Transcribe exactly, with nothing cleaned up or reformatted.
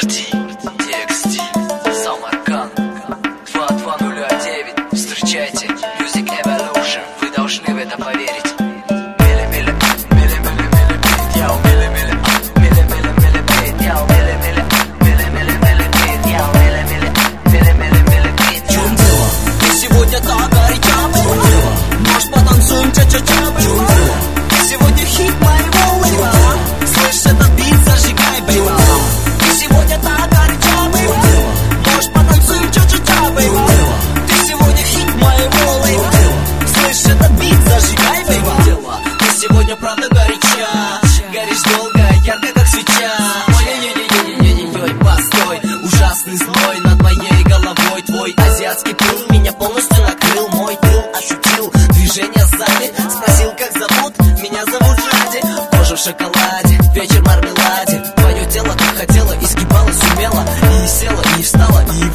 Марти, Текст, Самарканд, два два ноль девять. Встречайте Music Evolution, вы должны в это поверить. Сегодня хит моего лейбла. Слышь, этот бит зажигай, бейба. Ты сегодня так горяча, бейба. Может, потанцуем ча-ча-ча, бейба. Ты сегодня хит моего лейбла. Слышь, этот бит зажигай, бейба. Ты сегодня правда горяча. Горишь долго, ярко, как свеча. Ой-ой-ой-ой-ой-ой-ой, постой. Ужасный злой над моей головой. Твой азиатский пыл меня полностью накрыл. Мой тыл ощутил движение сзади. Спросил, как зовут? Меня зовут Жади. Кожа в шоколаде, вечер в мармеладе. Твое тело как хотела, изгибалась, умела. И села, и встала, и